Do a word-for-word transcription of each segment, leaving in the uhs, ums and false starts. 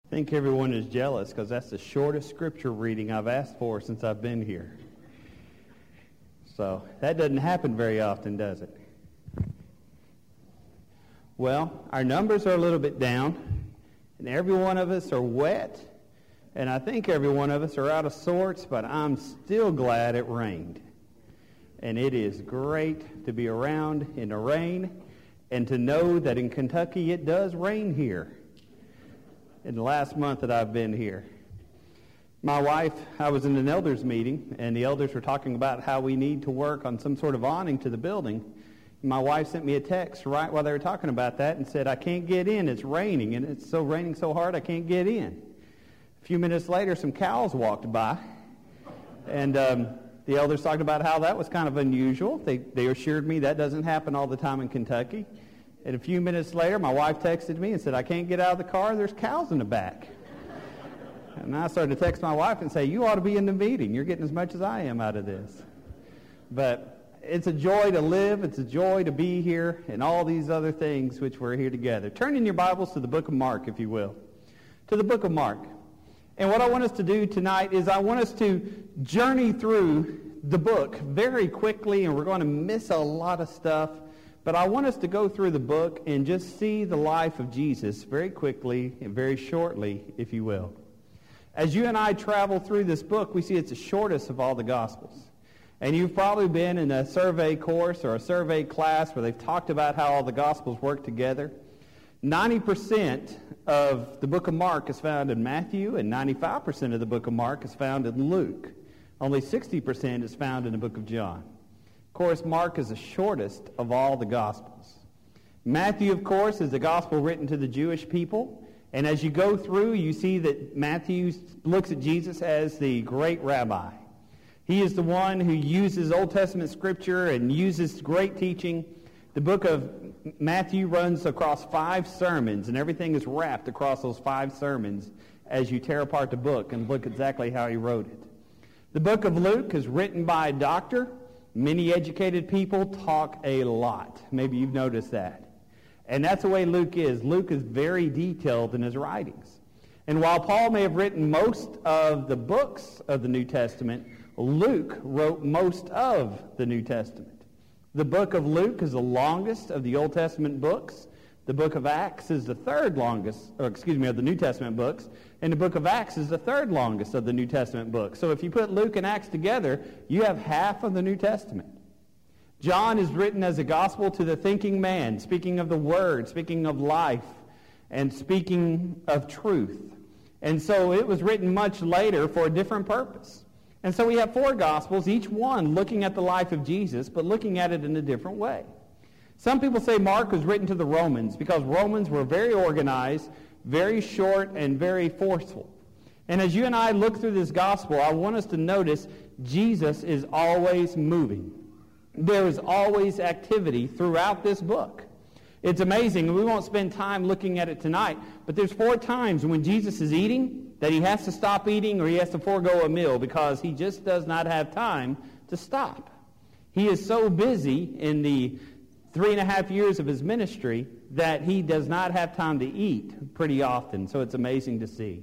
I think everyone is jealous because that's the shortest scripture reading I've asked for since I've been here. So that doesn't happen very often, does it? Well, our numbers are a little bit down, and every one of us are wet, and I think every one of us are out of sorts, but I'm still glad it rained. And it is great to be around in the rain and to know that in Kentucky it does rain here. In the last month that I've been here, my wife, I was in an elders meeting, and the elders were talking about how we need to work on some sort of awning to the building. My wife sent me a text right while they were talking about that and said, I can't get in, it's raining, and it's so raining so hard I can't get in. A few minutes later, some cows walked by, and um, the elders talked about how that was kind of unusual. They, they assured me that doesn't happen all the time in Kentucky. And a few minutes later, my wife texted me and said, I can't get out of the car, there's cows in the back. And I started to text my wife and say, you ought to be in the meeting. You're getting as much as I am out of this. But it's a joy to live. It's a joy to be here and all these other things which we're here together. Turn in your Bibles to the book of Mark, if you will. To the book of Mark. And what I want us to do tonight is I want us to journey through the book very quickly, and we're going to miss a lot of stuff. But I want us to go through the book and just see the life of Jesus very quickly and very shortly, if you will. As you and I travel through this book, we see it's the shortest of all the Gospels. And you've probably been in a survey course or a survey class where they've talked about how all the Gospels work together. ninety percent of the book of Mark is found in Matthew, and ninety-five percent of the book of Mark is found in Luke. Only sixty percent is found in the book of John. Of course, Mark is the shortest of all the Gospels. Matthew, of course, is the Gospel written to the Jewish people. And as you go through, you see that Matthew looks at Jesus as the great rabbi. He is the one who uses Old Testament Scripture and uses great teaching. The book of Matthew runs across five sermons, and everything is wrapped across those five sermons as you tear apart the book and look exactly how he wrote it. The book of Luke is written by a doctor. Many educated people talk a lot. Maybe you've noticed that. And that's the way Luke is. Luke is very detailed in his writings. And while Paul may have written most of the books of the New Testament, Luke wrote most of the New Testament. The book of Luke is the longest of the Old Testament books. The book of Acts is the third longest, or excuse me, of the New Testament books. And the book of Acts is the third longest of the New Testament books. So if you put Luke and Acts together, you have half of the New Testament. John is written as a gospel to the thinking man, speaking of the Word, speaking of life, and speaking of truth. And so it was written much later for a different purpose. And so we have four gospels, each one looking at the life of Jesus, but looking at it in a different way. Some people say Mark was written to the Romans because Romans were very organized, very short, and very forceful. And as you and I look through this gospel, I want us to notice Jesus is always moving. There is always activity throughout this book. It's amazing, and we won't spend time looking at it tonight, but there's four times when Jesus is eating that he has to stop eating or he has to forego a meal because he just does not have time to stop. He is so busy in the three and a half years of his ministry that he does not have time to eat pretty often, so it's amazing to see.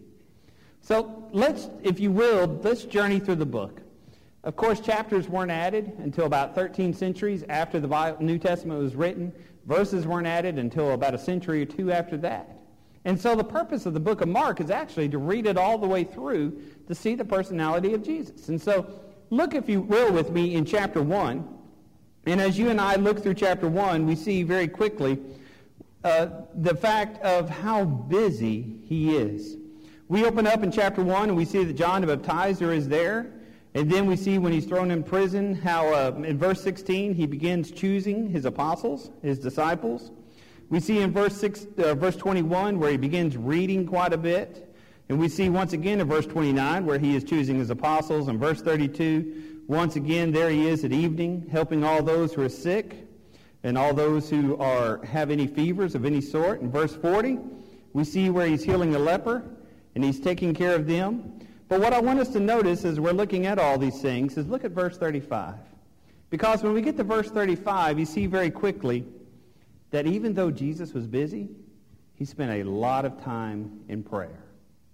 So let's, if you will, let's journey through the book. Of course, chapters weren't added until about thirteen centuries after the New Testament was written. Verses weren't added until about a century or two after that. And so the purpose of the book of Mark is actually to read it all the way through to see the personality of Jesus. And so look, if you will, with me in chapter one. And as you and I look through chapter one, we see very quickly uh, the fact of how busy he is. We open up in chapter one and we see that John the Baptizer is there. And then we see when he's thrown in prison how uh, in verse sixteen he begins choosing his apostles, his disciples. We see in verse six, uh, verse twenty-one where he begins reading quite a bit. And we see once again in verse twenty-nine where he is choosing his apostles. And verse thirty-two, once again there he is at evening helping all those who are sick and all those who are have any fevers of any sort. In verse forty, we see where he's healing a leper and he's taking care of them. But what I want us to notice as we're looking at all these things is look at verse thirty-five. Because when we get to verse thirty-five, you see very quickly that even though Jesus was busy, he spent a lot of time in prayer.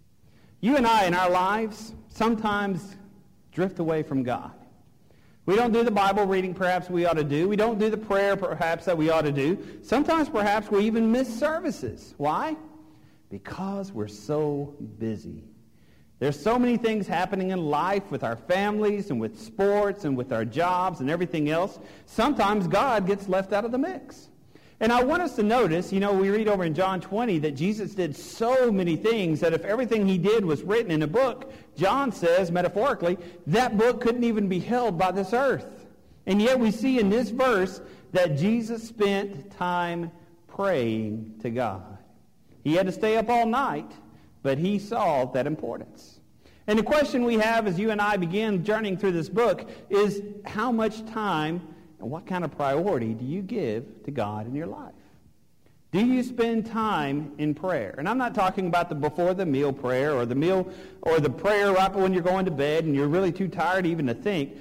You and I in our lives sometimes drift away from God. We don't do the Bible reading perhaps we ought to do. We don't do the prayer perhaps that we ought to do. Sometimes perhaps we even miss services. Why? Because we're so busy. There's so many things happening in life with our families and with sports and with our jobs and everything else. Sometimes God gets left out of the mix. And I want us to notice, you know, we read over in John twenty that Jesus did so many things that if everything he did was written in a book, John says, metaphorically, that book couldn't even be held by this earth. And yet we see in this verse that Jesus spent time praying to God. He had to stay up all night, but he saw that importance. And the question we have as you and I begin journeying through this book is how much time and what kind of priority do you give to God in your life? Do you spend time in prayer? And I'm not talking about the before the meal prayer or the meal or the prayer right when you're going to bed and you're really too tired even to think.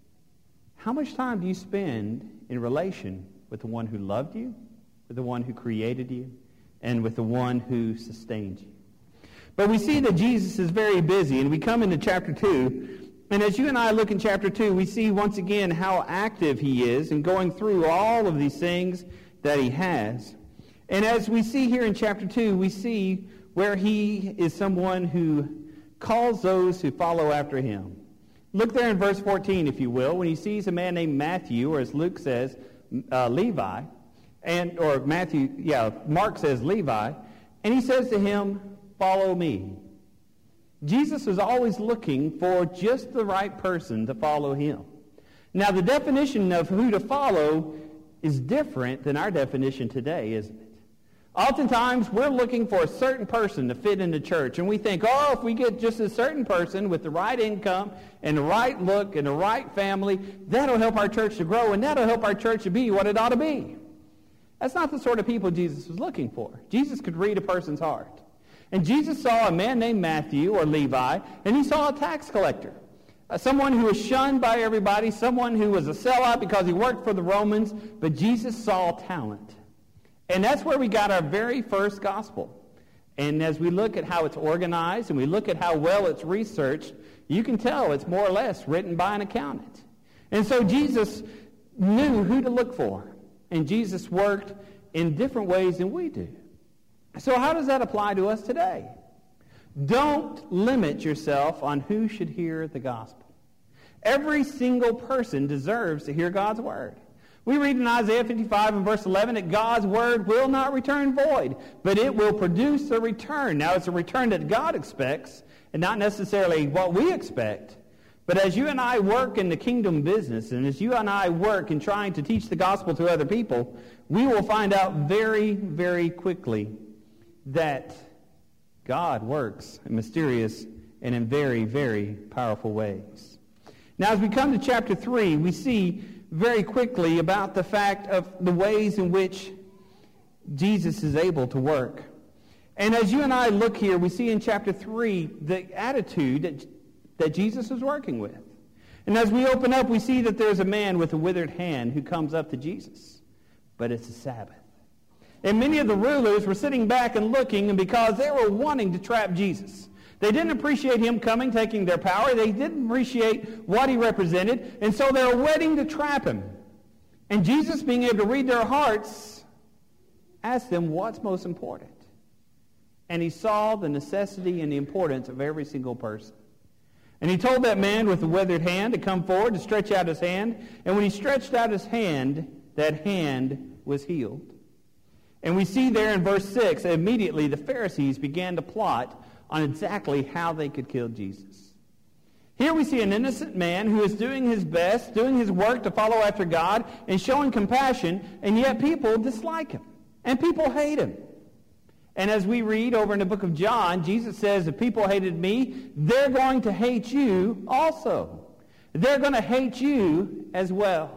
How much time do you spend in relation with the one who loved you, with the one who created you, and with the one who sustains you? But we see that Jesus is very busy, and we come into chapter two. And as you and I look in chapter two, we see once again how active he is in going through all of these things that he has. And as we see here in chapter two, we see where he is someone who calls those who follow after him. Look there in verse fourteen, if you will, when he sees a man named Matthew, or as Luke says, uh, Levi, and or Matthew, yeah, Mark says Levi, and he says to him, "Follow me." Jesus was always looking for just the right person to follow him. Now, the definition of who to follow is different than our definition today, isn't it? Oftentimes, we're looking for a certain person to fit into church, and we think, oh, if we get just a certain person with the right income and the right look and the right family, that'll help our church to grow, and that'll help our church to be what it ought to be. That's not the sort of people Jesus was looking for. Jesus could read a person's heart. And Jesus saw a man named Matthew, or Levi, and he saw a tax collector. Uh, someone who was shunned by everybody, someone who was a sellout because he worked for the Romans, but Jesus saw talent. And that's where we got our very first gospel. And as we look at how it's organized and we look at how well it's researched, you can tell it's more or less written by an accountant. And so Jesus knew who to look for. And Jesus worked in different ways than we do. So how does that apply to us today? Don't limit yourself on who should hear the gospel. Every single person deserves to hear God's word. We read in Isaiah fifty-five and verse eleven that God's word will not return void, but it will produce a return. Now, it's a return that God expects and not necessarily what we expect. But as you and I work in the kingdom business, and as you and I work in trying to teach the gospel to other people, we will find out very, very quickly that God works in mysterious and in very, very powerful ways. Now, as we come to chapter three, we see very quickly about the fact of the ways in which Jesus is able to work. And as you and I look here, we see in chapter three the attitude that, that Jesus is working with. And as we open up, we see that there's a man with a withered hand who comes up to Jesus. But it's a Sabbath. And many of the rulers were sitting back and looking, and because they were wanting to trap Jesus. They didn't appreciate him coming, taking their power. They didn't appreciate what he represented. And so they were waiting to trap him. And Jesus, being able to read their hearts, asked them what's most important. And he saw the necessity and the importance of every single person. And he told that man with the withered hand to come forward, to stretch out his hand. And when he stretched out his hand, that hand was healed. And we see there in verse six, immediately the Pharisees began to plot on exactly how they could kill Jesus. Here we see an innocent man who is doing his best, doing his work to follow after God and showing compassion, and yet people dislike him, and people hate him. And as we read over in the book of John, Jesus says, if people hated me, they're going to hate you also. They're going to hate you as well.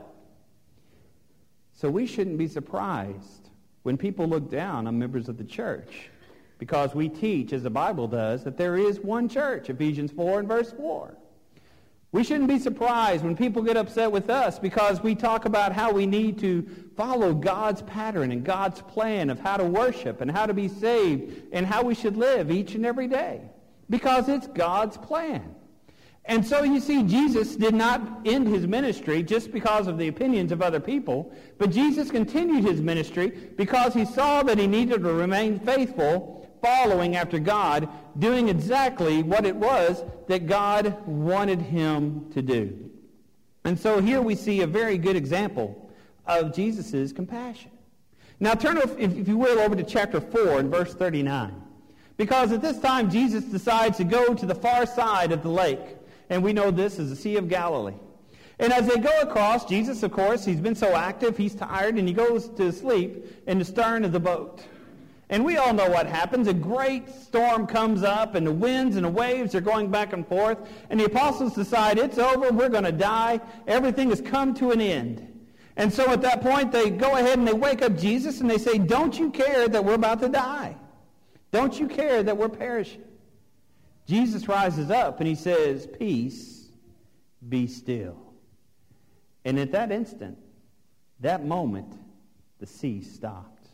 So we shouldn't be surprised when people look down on members of the church, because we teach, as the Bible does, that there is one church, Ephesians four and verse four. We shouldn't be surprised when people get upset with us because we talk about how we need to follow God's pattern and God's plan of how to worship and how to be saved and how we should live each and every day. because it's God's plan. And so you see, Jesus did not end his ministry just because of the opinions of other people, but Jesus continued his ministry because he saw that he needed to remain faithful, following after God, doing exactly what it was that God wanted him to do. And so here we see a very good example of Jesus' compassion. Now turn, if you will, over to chapter four and verse thirty-nine. Because at this time Jesus decides to go to the far side of the lake. And we know this as the Sea of Galilee. And as they go across, Jesus, of course, he's been so active, he's tired, and he goes to sleep in the stern of the boat. And we all know what happens. A great storm comes up, and the winds and the waves are going back and forth. And the apostles decide, it's over, we're going to die. Everything has come to an end. And so at that point, they go ahead and they wake up Jesus, and they say, don't you care that we're about to die? Don't you care that we're perishing? Jesus rises up and he says, peace, be still. And at that instant, that moment, the sea stopped.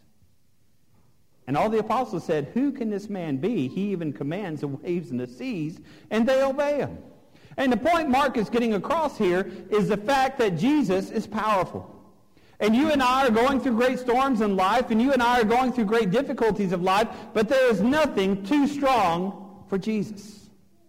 And all the apostles said, who can this man be? He even commands the waves and the seas, and they obey him. And the point Mark is getting across here is the fact that Jesus is powerful. And you and I are going through great storms in life, and you and I are going through great difficulties of life, but there is nothing too strong for Jesus.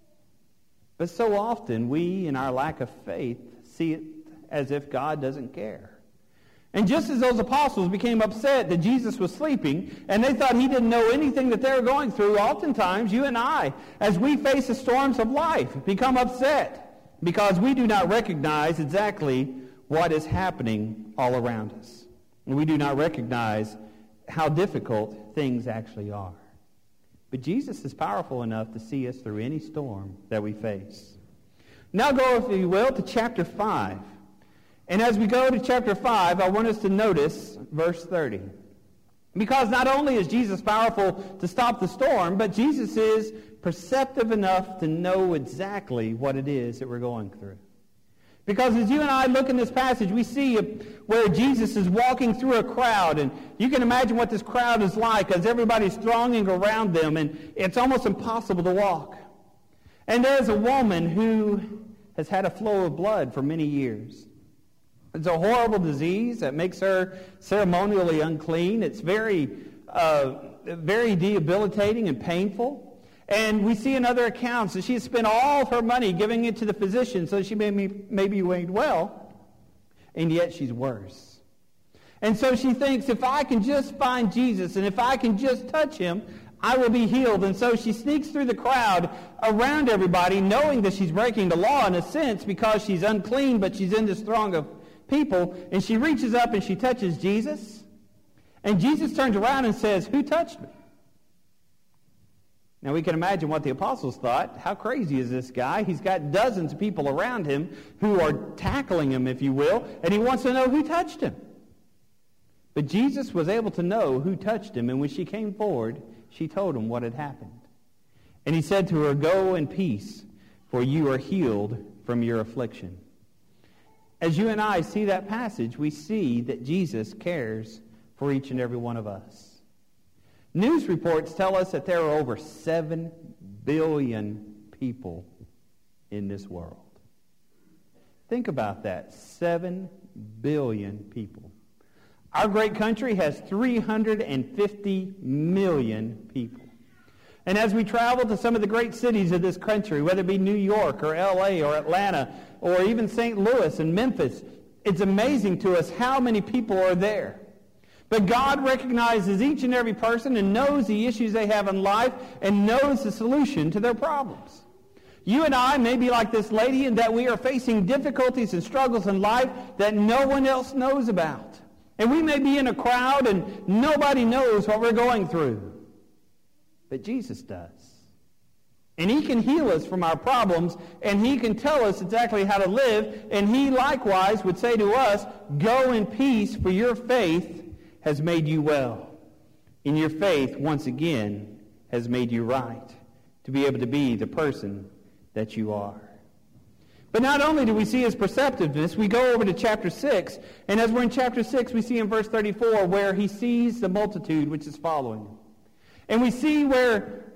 But so often we, in our lack of faith, see it as if God doesn't care. And just as those apostles became upset that Jesus was sleeping, and they thought he didn't know anything that they were going through, oftentimes you and I, as we face the storms of life, become upset because we do not recognize exactly what is happening all around us. And we do not recognize how difficult things actually are. But Jesus is powerful enough to see us through any storm that we face. Now go, if you will, to chapter five. And as we go to chapter five, I want us to notice verse thirty. Because not only is Jesus powerful to stop the storm, but Jesus is perceptive enough to know exactly what it is that we're going through. Because as you and I look in this passage, we see where Jesus is walking through a crowd, and you can imagine what this crowd is like as everybody's thronging around them, and it's almost impossible to walk. And there's a woman who has had a flow of blood for many years. It's a horrible disease that makes her ceremonially unclean. It's very, uh, very debilitating and painful. And we see in other accounts that she has spent all of her money giving it to the physician so she may be, may be made well, and yet she's worse. And so she thinks, if I can just find Jesus and if I can just touch him, I will be healed. And so she sneaks through the crowd around everybody, knowing that she's breaking the law in a sense because she's unclean, but she's in this throng of people. And she reaches up and she touches Jesus. And Jesus turns around and says, who touched me? Now we can imagine what the apostles thought. How crazy is this guy? He's got dozens of people around him who are tackling him, if you will, and he wants to know who touched him. But Jesus was able to know who touched him, and when she came forward, she told him what had happened. And he said to her, go in peace, for you are healed from your affliction. As you and I see that passage, we see that Jesus cares for each and every one of us. News reports tell us that there are over seven billion people in this world. Think about that, seven billion people. Our great country has three hundred fifty million people. And as we travel to some of the great cities of this country, whether it be New York or L A or Atlanta or even Saint Louis and Memphis, it's amazing to us how many people are there. But God recognizes each and every person and knows the issues they have in life and knows the solution to their problems. You and I may be like this lady in that we are facing difficulties and struggles in life that no one else knows about. And we may be in a crowd and nobody knows what we're going through. But Jesus does. And he can heal us from our problems, and he can tell us exactly how to live, and he likewise would say to us, go in peace, for your faith has made you well. And your faith, once again, has made you right to be able to be the person that you are. But not only do we see his perceptiveness, we go over to chapter six, and as we're in chapter six, we see in verse thirty-four where he sees the multitude which is following him. And we see where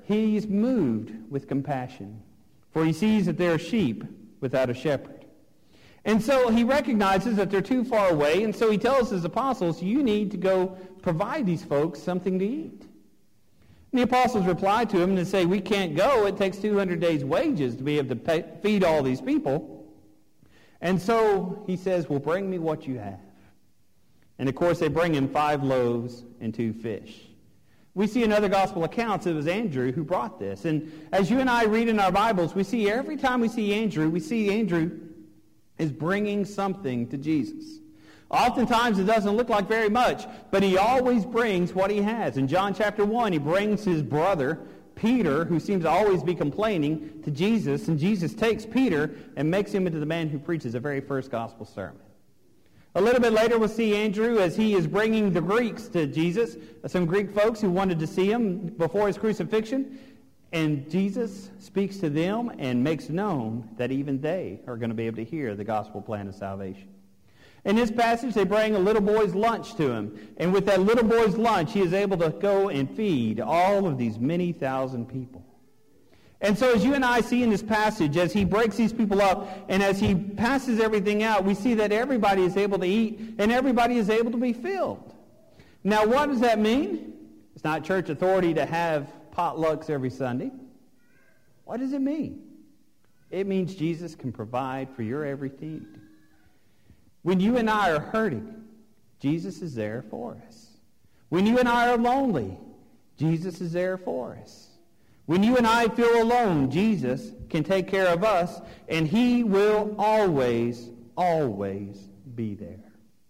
he's moved with compassion, for he sees that they are sheep without a shepherd. And so he recognizes that they're too far away, and so he tells his apostles, you need to go provide these folks something to eat. And the apostles reply to him and say, we can't go. It takes two hundred days' wages to be able to pay, feed all these people. And so he says, well, bring me what you have. And of course, they bring him five loaves and two fish. We see in other gospel accounts it was Andrew who brought this. And as you and I read in our Bibles, we see every time we see Andrew, we see Andrew is bringing something to Jesus. Oftentimes it doesn't look like very much, but he always brings what he has. In John chapter one, he brings his brother, Peter, who seems to always be complaining, to Jesus, and Jesus takes Peter and makes him into the man who preaches the very first gospel sermon. A little bit later, we'll see Andrew as he is bringing the Greeks to Jesus, some Greek folks who wanted to see him before his crucifixion, and Jesus speaks to them and makes known that even they are going to be able to hear the gospel plan of salvation. In this passage, they bring a little boy's lunch to him. And with that little boy's lunch, he is able to go and feed all of these many thousand people. And so as you and I see in this passage, as he breaks these people up and as he passes everything out, we see that everybody is able to eat and everybody is able to be filled. Now, what does that mean? It's not church authority to have potlucks every Sunday. What does it mean? It means Jesus can provide for your every need. When you and I are hurting, Jesus is there for us. When you and I are lonely, Jesus is there for us. When you and I feel alone, Jesus can take care of us, and he will always, always be there.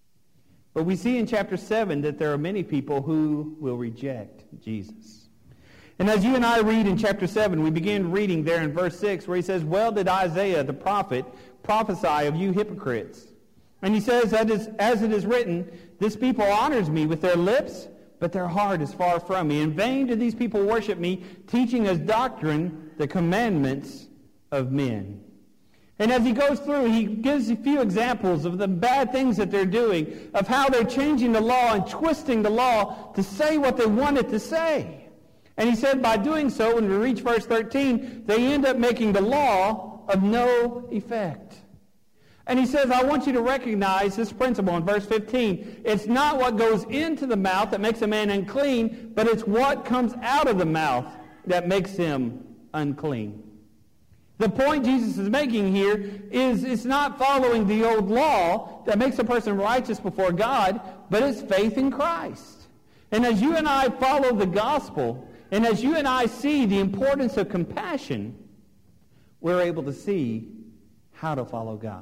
But we see in chapter seven that there are many people who will reject Jesus. And as you and I read in chapter seven, we begin reading there in verse six, where he says, well did Isaiah the prophet prophesy of you hypocrites. And he says, as it is written, this people honors me with their lips, but their heart is far from me. In vain do these people worship me, teaching as doctrine the commandments of men. And as he goes through, he gives a few examples of the bad things that they're doing, of how they're changing the law and twisting the law to say what they want it to say. And he said by doing so, when we reach verse thirteen, they end up making the law of no effect. And he says, I want you to recognize this principle in verse fifteen. It's not what goes into the mouth that makes a man unclean, but it's what comes out of the mouth that makes him unclean. The point Jesus is making here is it's not following the old law that makes a person righteous before God, but it's faith in Christ. And as you and I follow the gospel, and as you and I see the importance of compassion, we're able to see how to follow God.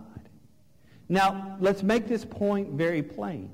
Now, let's make this point very plain.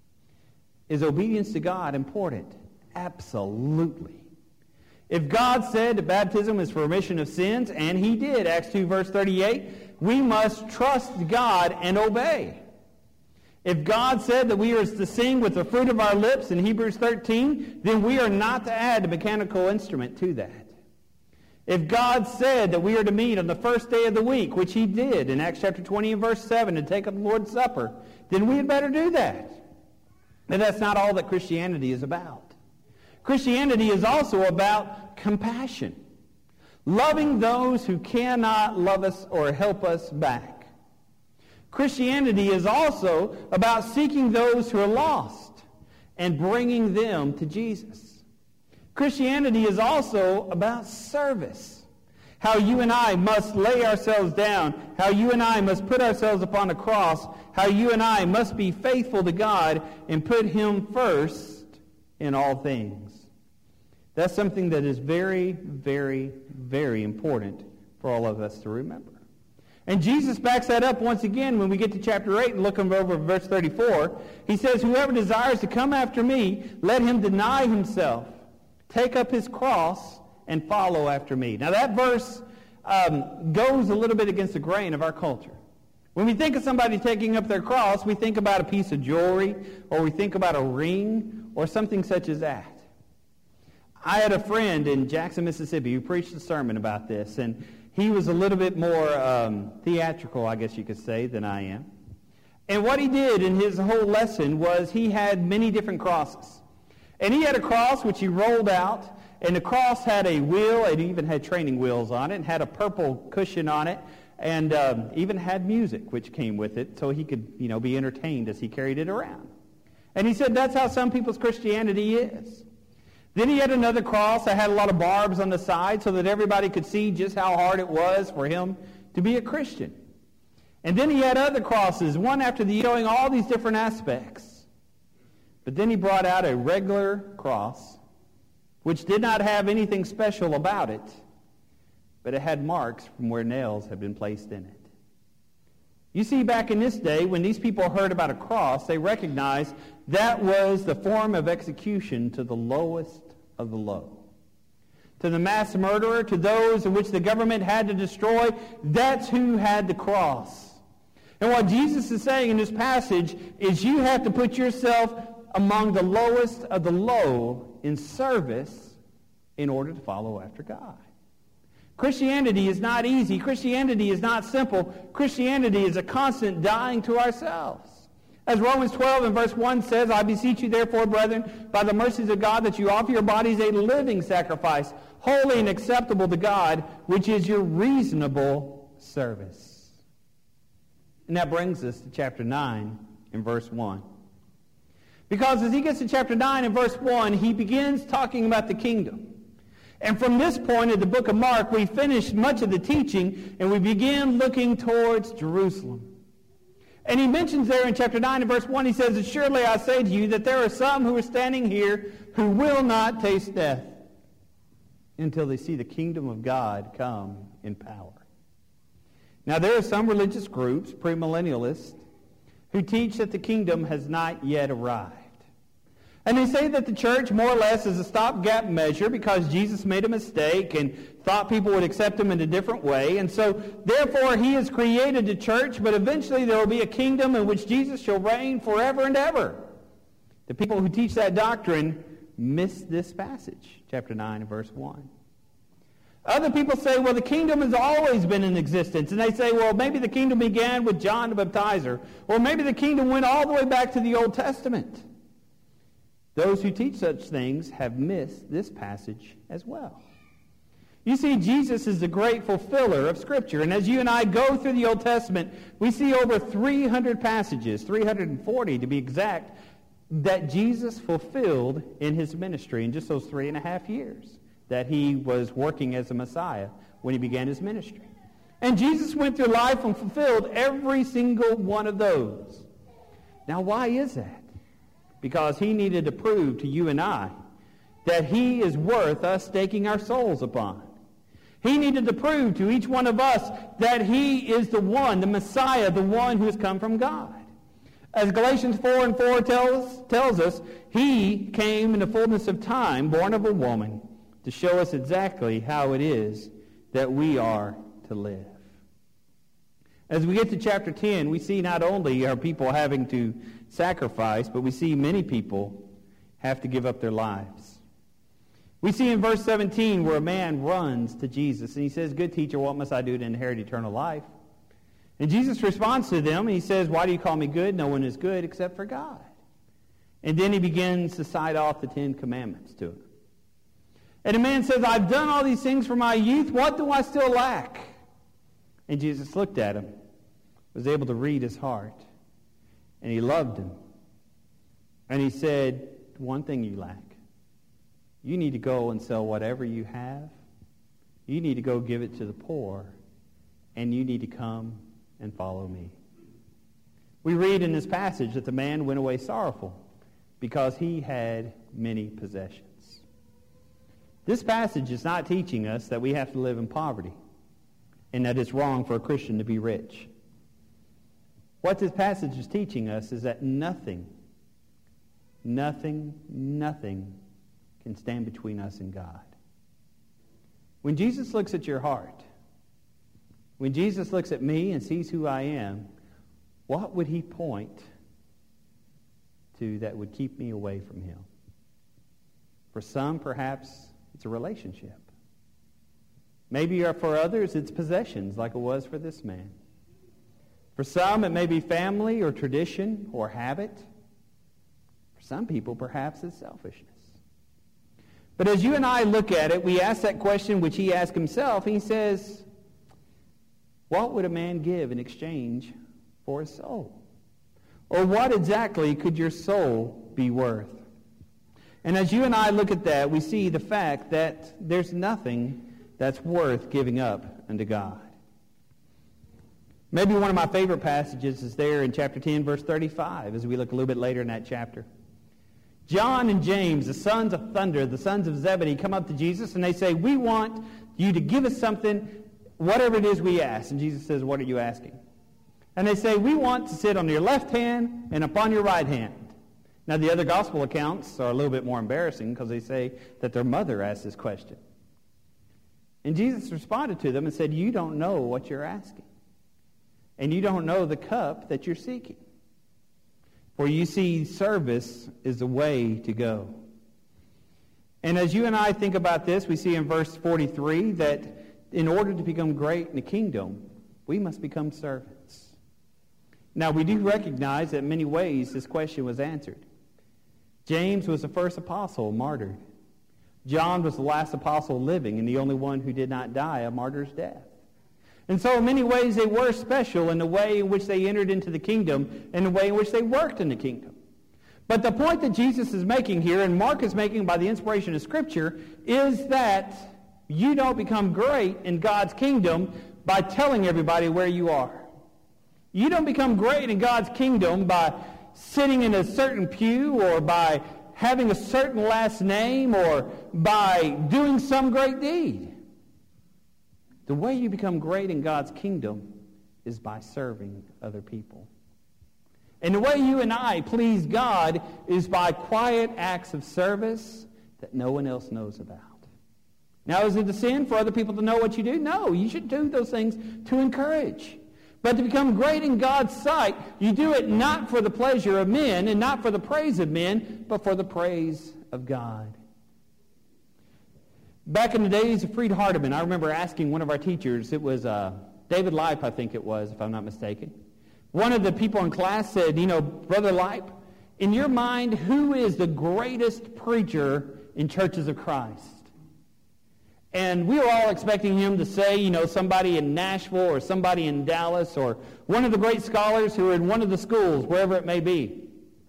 Is obedience to God important? Absolutely. If God said that baptism is for remission of sins, and he did, Acts two verse thirty-eight, we must trust God and obey. If God said that we are to sing with the fruit of our lips in Hebrews thirteen, then we are not to add a mechanical instrument to that. If God said that we are to meet on the first day of the week, which he did in Acts chapter twenty and verse seven, to take up the Lord's Supper, then we had better do that. But that's not all that Christianity is about. Christianity is also about compassion. Loving those who cannot love us or help us back. Christianity is also about seeking those who are lost and bringing them to Jesus. Christianity is also about service. How you and I must lay ourselves down. How you and I must put ourselves upon a cross. How you and I must be faithful to God and put him first in all things. That's something that is very, very, very important for all of us to remember. And Jesus backs that up once again when we get to chapter eight and look over verse thirty-four. He says, whoever desires to come after me, let him deny himself, take up his cross, and follow after me. Now that verse um, goes a little bit against the grain of our culture. When we think of somebody taking up their cross, we think about a piece of jewelry, or we think about a ring, or something such as that. I had a friend in Jackson, Mississippi, who preached a sermon about this, and he was a little bit more um, theatrical, I guess you could say, than I am. And what he did in his whole lesson was he had many different crosses. And he had a cross which he rolled out, And the cross had a wheel. It even had training wheels on it, and had a purple cushion on it, and um, even had music, which came with it, so he could, you know, be entertained as he carried it around. And he said that's how some people's Christianity is. Then he had another cross that had a lot of barbs on the side so that everybody could see just how hard it was for him to be a Christian. And then he had other crosses, one after the other, showing all these different aspects. But then he brought out a regular cross, which did not have anything special about it, but it had marks from where nails had been placed in it. You see, back in this day, when these people heard about a cross, they recognized that was the form of execution to the lowest of the low. To the mass murderer, to those in which the government had to destroy, that's who had the cross. And what Jesus is saying in this passage is you have to put yourself among the lowest of the low in service in order to follow after God. Christianity is not easy. Christianity is not simple. Christianity is a constant dying to ourselves. As Romans twelve and verse one says, I beseech you therefore, brethren, by the mercies of God, that you offer your bodies a living sacrifice, holy and acceptable to God, which is your reasonable service. And that brings us to chapter nine and verse one. Because as he gets to chapter nine and verse one, he begins talking about the kingdom. And from this point in the book of Mark, we finish much of the teaching, and we begin looking towards Jerusalem. And he mentions there in chapter nine and verse one, he says, surely I say to you that there are some who are standing here who will not taste death until they see the kingdom of God come in power. Now there are some religious groups, premillennialists, who teach that the kingdom has not yet arrived. And they say that the church, more or less, is a stopgap measure because Jesus made a mistake and thought people would accept him in a different way. And so, therefore, he has created the church, but eventually there will be a kingdom in which Jesus shall reign forever and ever. The people who teach that doctrine miss this passage, chapter nine and verse one. Other people say, well, the kingdom has always been in existence. And they say, well, maybe the kingdom began with John the Baptizer. Or maybe the kingdom went all the way back to the Old Testament. Those who teach such things have missed this passage as well. You see, Jesus is the great fulfiller of Scripture. And as you and I go through the Old Testament, we see over three hundred passages, three hundred forty to be exact, that Jesus fulfilled in his ministry in just those three and a half years that he was working as a Messiah when he began his ministry. And Jesus went through life and fulfilled every single one of those. Now, why is that? Because he needed to prove to you and I that he is worth us staking our souls upon. He needed to prove to each one of us that he is the one, the Messiah, the one who has come from God. As Galatians four and four tells, tells us, he came in the fullness of time, born of a woman, to show us exactly how it is that we are to live. As we get to chapter ten, we see not only are people having to sacrifice, but we see many people have to give up their lives. We see in verse seventeen where a man runs to Jesus and he says, good teacher, what must I do to inherit eternal life? And Jesus responds to them and he says, why do you call me good? No one is good except for God. And then he begins to cite off the Ten Commandments to him. And the man says, I've done all these things for my youth. What do I still lack? And Jesus looked at him, was able to read his heart, and he loved him. And he said, one thing you lack. You need to go and sell whatever you have. You need to go give it to the poor, and you need to come and follow me. We read in this passage that the man went away sorrowful because he had many possessions. This passage is not teaching us that we have to live in poverty and that it's wrong for a Christian to be rich. What this passage is teaching us is that nothing, nothing, nothing can stand between us and God. When Jesus looks at your heart, when Jesus looks at me and sees who I am, what would he point to that would keep me away from him? For some, perhaps, it's a relationship. Maybe for others, it's possessions, like it was for this man. For some, it may be family or tradition or habit. For some people, perhaps it's selfishness. But as you and I look at it, we ask that question which he asked himself. He says, what would a man give in exchange for his soul? Or what exactly could your soul be worth? And as you and I look at that, we see the fact that there's nothing that's worth giving up unto God. Maybe one of my favorite passages is there in chapter ten, verse thirty-five, as we look a little bit later in that chapter. John and James, the sons of thunder, the sons of Zebedee, come up to Jesus and they say, we want you to give us something, whatever it is we ask. And Jesus says, what are you asking? And they say, we want to sit on your left hand and upon your right hand. Now, the other gospel accounts are a little bit more embarrassing because they say that their mother asked this question. And Jesus responded to them and said, you don't know what you're asking. And you don't know the cup that you're seeking. For you see, service is the way to go. And as you and I think about this, we see in verse forty-three that in order to become great in the kingdom, we must become servants. Now, we do recognize that in many ways this question was answered. James was the first apostle martyred. John was the last apostle living and the only one who did not die a martyr's death. And so in many ways they were special in the way in which they entered into the kingdom and the way in which they worked in the kingdom. But the point that Jesus is making here, and Mark is making by the inspiration of Scripture, is that you don't become great in God's kingdom by telling everybody where you are. You don't become great in God's kingdom by sitting in a certain pew or by having a certain last name or by doing some great deed. The way you become great in God's kingdom is by serving other people. And the way you and I please God is by quiet acts of service that no one else knows about. Now, is it a sin for other people to know what you do? No, you should do those things to encourage. But to become great in God's sight, you do it not for the pleasure of men and not for the praise of men, but for the praise of God. Back in the days of Freed Hardeman, I remember asking one of our teachers, it was uh, David Leip, I think it was, if I'm not mistaken. One of the people in class said, you know, Brother Leip, in your mind, who is the greatest preacher in Churches of Christ? And we were all expecting him to say, you know, somebody in Nashville or somebody in Dallas or one of the great scholars who are in one of the schools, wherever it may be.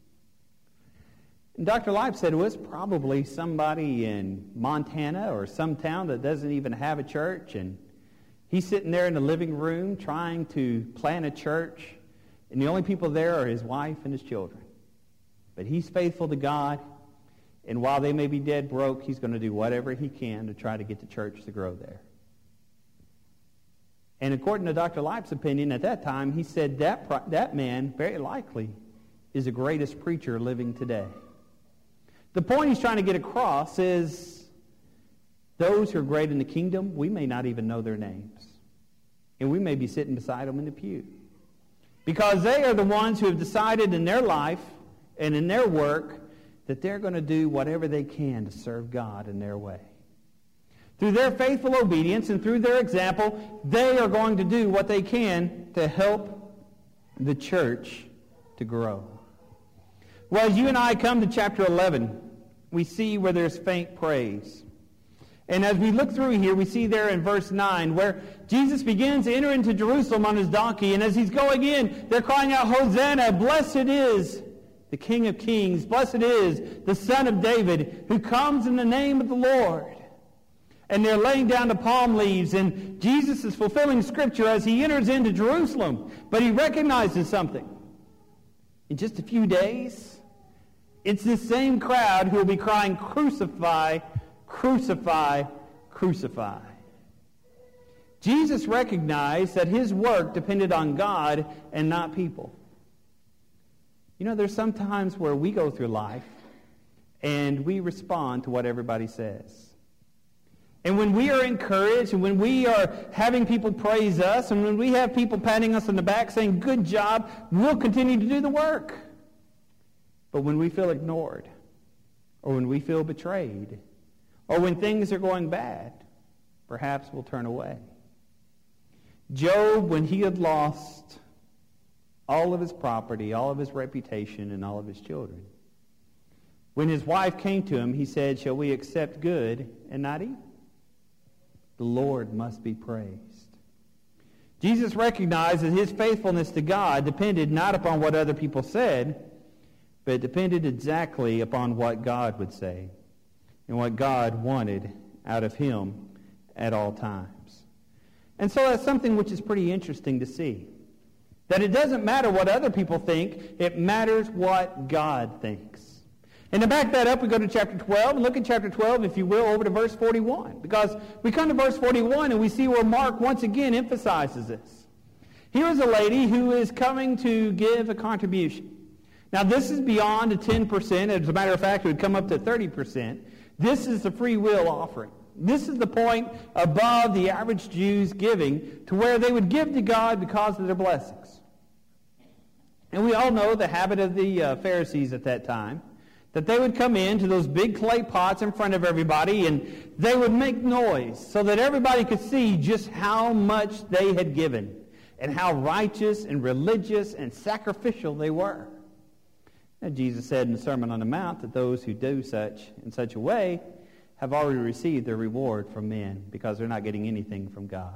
And Doctor Leip said it was probably somebody in Montana or some town that doesn't even have a church. And he's sitting there in the living room trying to plant a church. And the only people there are his wife and his children. But he's faithful to God. And while they may be dead broke, he's going to do whatever he can to try to get the church to grow there. And according to Doctor Leip's opinion at that time, he said that, that man very likely is the greatest preacher living today. The point he's trying to get across is those who are great in the kingdom, we may not even know their names. And we may be sitting beside them in the pew. Because they are the ones who have decided in their life and in their work that they're going to do whatever they can to serve God in their way. Through their faithful obedience and through their example, they are going to do what they can to help the church to grow. Well, as you and I come to chapter eleven, we see where there's faint praise. And as we look through here, we see there in verse nine where Jesus begins to enter into Jerusalem on his donkey. And as he's going in, they're crying out, Hosanna, blessed is the King of Kings, blessed is the Son of David, who comes in the name of the Lord. And they're laying down the palm leaves, and Jesus is fulfilling Scripture as he enters into Jerusalem. But he recognizes something. In just a few days, it's this same crowd who will be crying, crucify, crucify, crucify. Jesus recognized that his work depended on God and not people. You know, there's some times where we go through life and we respond to what everybody says. And when we are encouraged and when we are having people praise us and when we have people patting us on the back saying, good job, we'll continue to do the work. But when we feel ignored or when we feel betrayed or when things are going bad, perhaps we'll turn away. Job, when he had lost all of his property, all of his reputation, and all of his children, When his wife came to him, he said, "Shall we accept good and not evil?" The Lord must be praised. Jesus recognized that his faithfulness to God depended not upon what other people said, but it depended exactly upon what God would say and what God wanted out of him at all times. And so that's something which is pretty interesting to see. That it doesn't matter what other people think, it matters what God thinks. And to back that up, we go to chapter twelve, and look at chapter twelve, if you will, over to verse forty-one. Because we come to verse forty-one, and we see where Mark once again emphasizes this. Here is a lady who is coming to give a contribution. Now, this is beyond the ten percent. As a matter of fact, it would come up to thirty percent. This is the free will offering. This is the point above the average Jew's giving to where they would give to God because of their blessings. And we all know the habit of the uh, Pharisees at that time, that they would come into those big clay pots in front of everybody and they would make noise so that everybody could see just how much they had given and how righteous and religious and sacrificial they were. Now, Jesus said in the Sermon on the Mount that those who do such in such a way have already received their reward from men because they're not getting anything from God.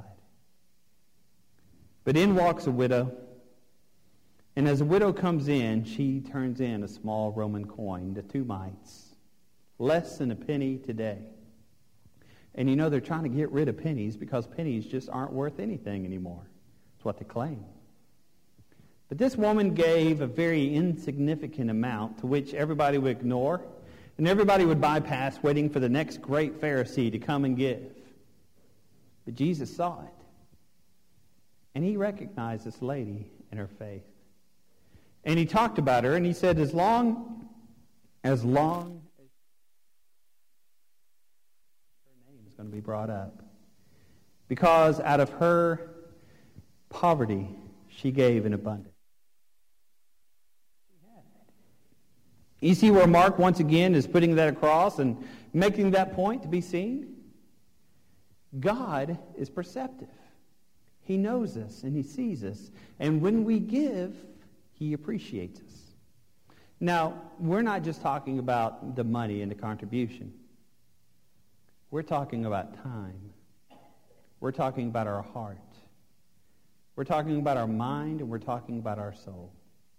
But in walks a widow. And as a widow comes in, she turns in a small Roman coin, the two mites, less than a penny today. And you know they're trying to get rid of pennies because pennies just aren't worth anything anymore. That's what they claim. But this woman gave a very insignificant amount to which everybody would ignore, and everybody would bypass, waiting for the next great Pharisee to come and give. But Jesus saw it, and he recognized this lady and her faith. And he talked about her, and he said, as long, as long as her name is going to be brought up. Because out of her poverty, she gave in abundance. You see where Mark, once again, is putting that across and making that point to be seen? God is perceptive. He knows us, and he sees us. And when we give, he appreciates us. Now, we're not just talking about the money and the contribution. We're talking about time. We're talking about our heart. We're talking about our mind, and we're talking about our soul.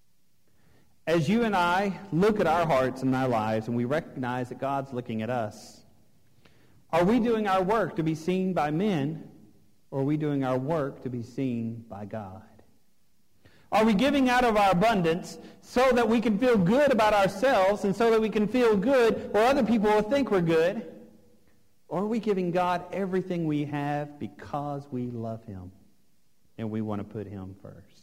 As you and I look at our hearts and our lives, and we recognize that God's looking at us, are we doing our work to be seen by men, or are we doing our work to be seen by God? Are we giving out of our abundance so that we can feel good about ourselves and so that we can feel good or other people will think we're good? Or are we giving God everything we have because we love him and we want to put him first?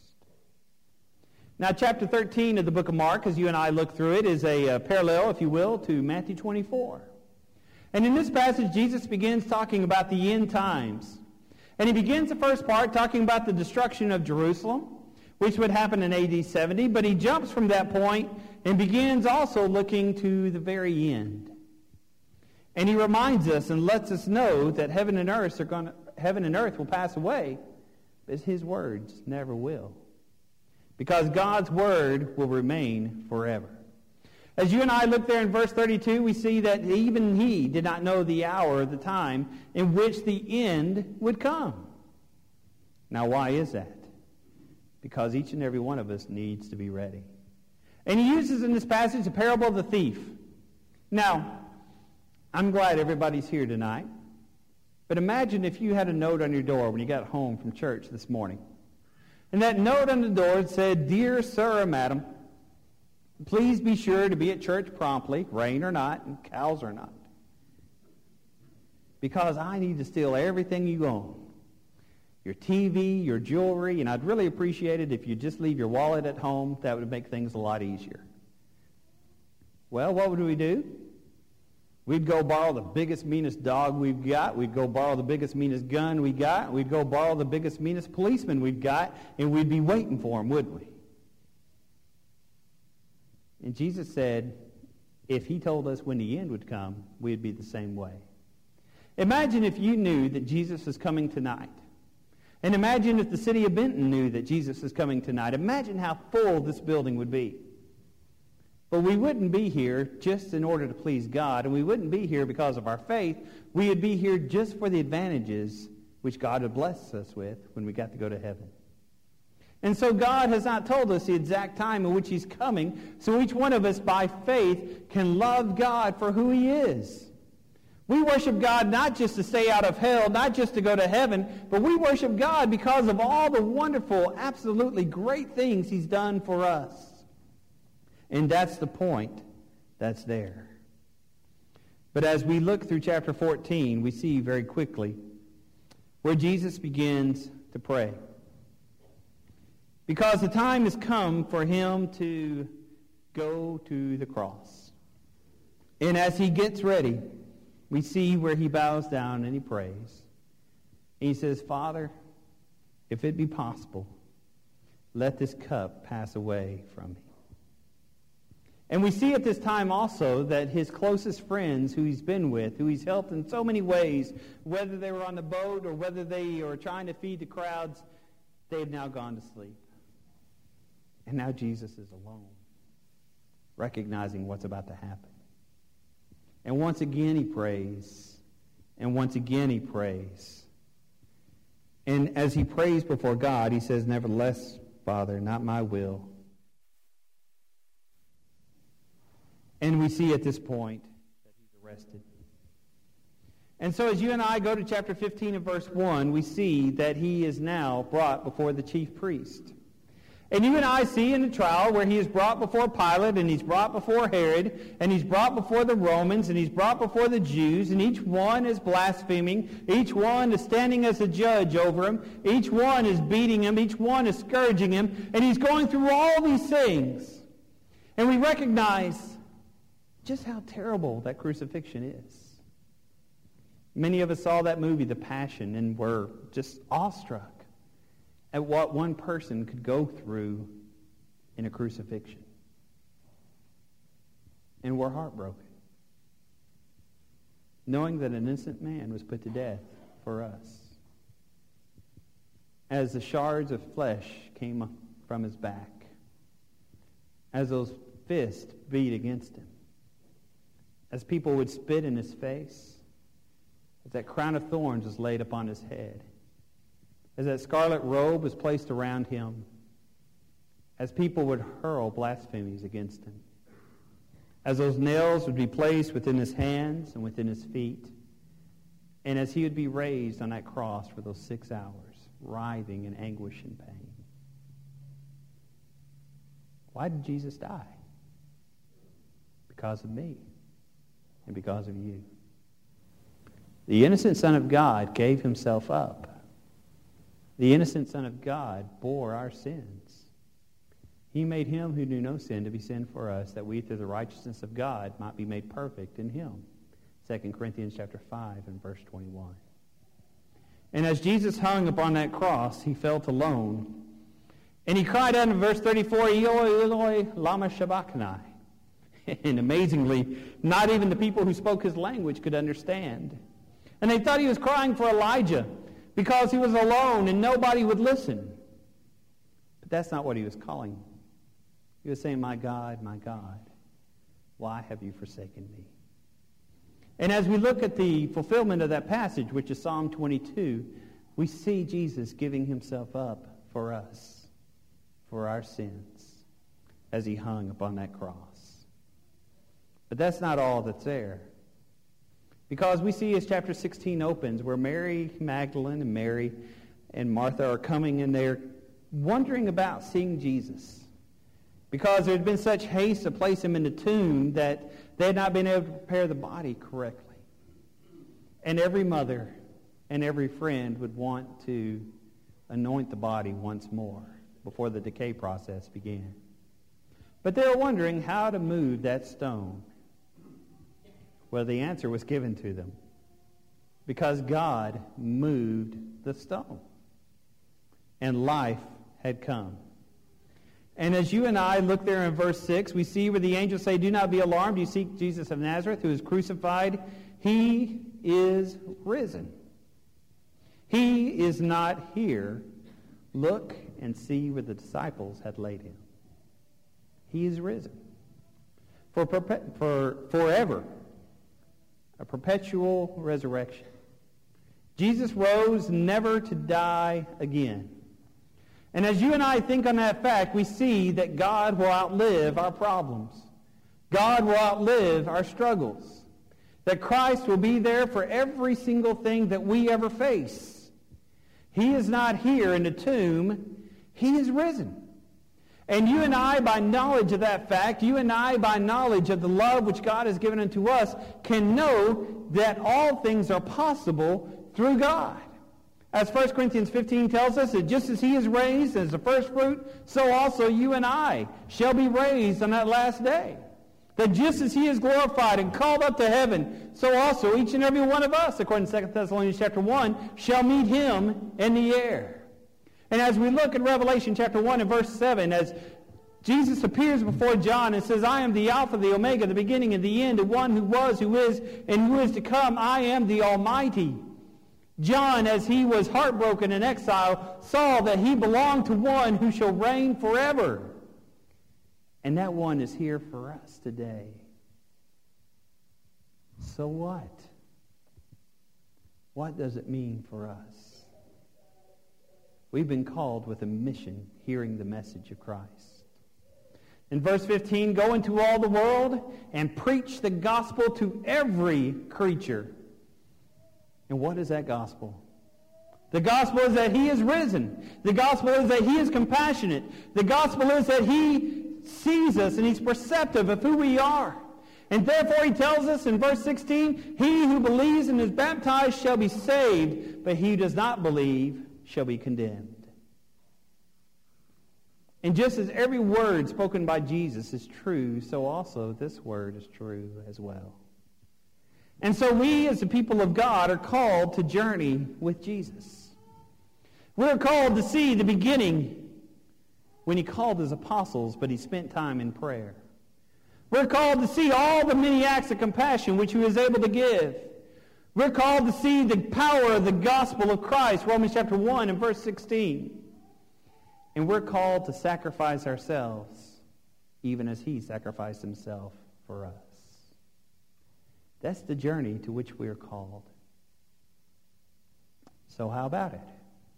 Now, chapter thirteen of the book of Mark, as you and I look through it, is a uh, parallel, if you will, to Matthew twenty-four. And in this passage, Jesus begins talking about the end times. And he begins the first part talking about the destruction of Jerusalem, which would happen in A D seventy, but he jumps from that point and begins also looking to the very end. And he reminds us and lets us know that heaven and earth are going to, heaven and earth will pass away, but his words never will. Because God's word will remain forever. As you and I look there in verse thirty-two, we see that even he did not know the hour or the time in which the end would come. Now, why is that? Because each and every one of us needs to be ready. And he uses in this passage the parable of the thief. Now, I'm glad everybody's here tonight. But imagine if you had a note on your door when you got home from church this morning. And that note on the door said, "Dear sir or madam, please be sure to be at church promptly, rain or not, and cows or not. Because I need to steal everything you own. Your T V, your jewelry, and I'd really appreciate it if you just leave your wallet at home. That would make things a lot easier." Well, what would we do? We'd go borrow the biggest, meanest dog we've got. We'd go borrow the biggest, meanest gun we got. We'd go borrow the biggest, meanest policeman we've got, and we'd be waiting for him, wouldn't we? And Jesus said, if he told us when the end would come, we'd be the same way. Imagine if you knew that Jesus is coming tonight. And imagine if the city of Benton knew that Jesus is coming tonight. Imagine how full this building would be. But we wouldn't be here just in order to please God, and we wouldn't be here because of our faith. We would be here just for the advantages which God would bless us with when we got to go to heaven. And so God has not told us the exact time in which he's coming, so each one of us by faith can love God for who he is. We worship God not just to stay out of hell, not just to go to heaven, but we worship God because of all the wonderful, absolutely great things he's done for us. And that's the point that's there. But as we look through chapter fourteen, we see very quickly where Jesus begins to pray. Because the time has come for him to go to the cross. And as he gets ready, we see where he bows down and he prays. And he says, Father, if it be possible, let this cup pass away from me. And we see at this time also that his closest friends who he's been with, who he's helped in so many ways, whether they were on the boat or whether they were trying to feed the crowds, they had now gone to sleep. And now Jesus is alone, recognizing what's about to happen. And once again he prays, and once again he prays. And as he prays before God, he says, nevertheless, Father, not my will. And we see at this point that he's arrested. And so as you and I go to chapter fifteen and verse one, we see that he is now brought before the chief priest. And you and I see in the trial where he is brought before Pilate, and he's brought before Herod, and he's brought before the Romans, and he's brought before the Jews, and each one is blaspheming, each one is standing as a judge over him, each one is beating him, each one is scourging him, and he's going through all these things. And we recognize just how terrible that crucifixion is. Many of us saw that movie, The Passion, and were just awestruck at what one person could go through in a crucifixion. And we're heartbroken, knowing that an innocent man was put to death for us. As the shards of flesh came from his back, as those fists beat against him, as people would spit in his face, as that crown of thorns was laid upon his head, as that scarlet robe was placed around him, as people would hurl blasphemies against him, as those nails would be placed within his hands and within his feet, and as he would be raised on that cross for those six hours, writhing in anguish and pain. Why did Jesus die? Because of me and because of you. The innocent Son of God gave himself up. The innocent Son of God bore our sins. He made him who knew no sin to be sin for us, that we through the righteousness of God might be made perfect in him. Second Corinthians chapter five and verse twenty-one. And as Jesus hung upon that cross, he felt alone. And he cried out in verse thirty-four, Eloi, Eloi, lama sabachthani. And amazingly, not even the people who spoke his language could understand. And they thought he was crying for Elijah because he was alone and nobody would listen. But that's not what he was calling. He was saying, my God, my God, why have you forsaken me? And as we look at the fulfillment of that passage, which is Psalm twenty-two, we see Jesus giving himself up for us, for our sins, as he hung upon that cross. But that's not all that's there. Because we see as chapter sixteen opens, where Mary Magdalene and Mary and Martha are coming and they're wondering about seeing Jesus. Because there had been such haste to place him in the tomb that they had not been able to prepare the body correctly. And every mother and every friend would want to anoint the body once more before the decay process began. But they were wondering how to move that stone. Well, the answer was given to them. Because God moved the stone. And life had come. And as you and I look there in verse six, we see where the angels say, do not be alarmed. You seek Jesus of Nazareth, who is crucified. He is risen. He is not here. Look and see where the disciples had laid him. He is risen. for, perpe- for forever, a perpetual resurrection. Jesus rose never to die again. And as you and I think on that fact, we see that God will outlive our problems. God will outlive our struggles. That Christ will be there for every single thing that we ever face. He is not here in the tomb. He is risen. And you and I, by knowledge of that fact, you and I, by knowledge of the love which God has given unto us, can know that all things are possible through God. As First Corinthians fifteen tells us, that just as he is raised as the first fruit, so also you and I shall be raised on that last day. That just as he is glorified and called up to heaven, so also each and every one of us, according to Second Thessalonians chapter one, shall meet him in the air. And as we look at Revelation chapter one and verse seven, as Jesus appears before John and says, I am the Alpha, the Omega, the beginning and the end, the one who was, who is, and who is to come. I am the Almighty. John, as he was heartbroken in exile, saw that he belonged to one who shall reign forever. And that one is here for us today. So what? What does it mean for us? We've been called with a mission, hearing the message of Christ. In verse fifteen, go into all the world and preach the gospel to every creature. And what is that gospel? The gospel is that he is risen. The gospel is that he is compassionate. The gospel is that he sees us and he's perceptive of who we are. And therefore he tells us in verse sixteen, he who believes and is baptized shall be saved, but he who does not believe shall be condemned. And just as every word spoken by Jesus is true, so also this word is true as well. And so we as the people of God are called to journey with Jesus. We're called to see the beginning when he called his apostles, but he spent time in prayer. We're called to see all the many acts of compassion which he was able to give. We're called to see the power of the gospel of Christ, Romans chapter one and verse sixteen. And we're called to sacrifice ourselves, even as he sacrificed himself for us. That's the journey to which we are called. So how about it?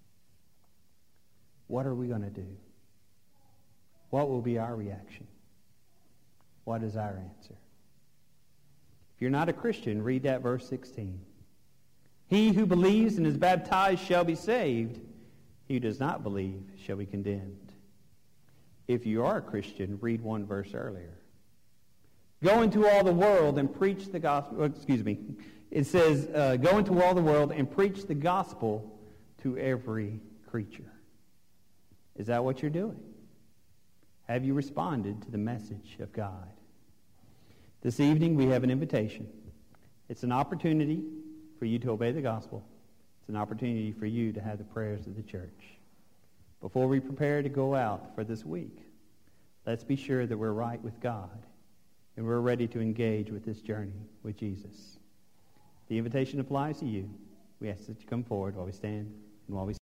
What are we going to do? What will be our reaction? What is our answer? If you're not a Christian, read that verse sixteen. He who believes and is baptized shall be saved. He who does not believe shall be condemned. If you are a Christian, read one verse earlier. Go into all the world and preach the gospel. Excuse me. It says, uh, go into all the world and preach the gospel to every creature. Is that what you're doing? Have you responded to the message of God? This evening we have an invitation. It's an opportunity for you to obey the gospel. It's an opportunity for you to have the prayers of the church. Before we prepare to go out for this week, let's be sure that we're right with God and we're ready to engage with this journey with Jesus. The invitation applies to you. We ask that you come forward while we stand and while we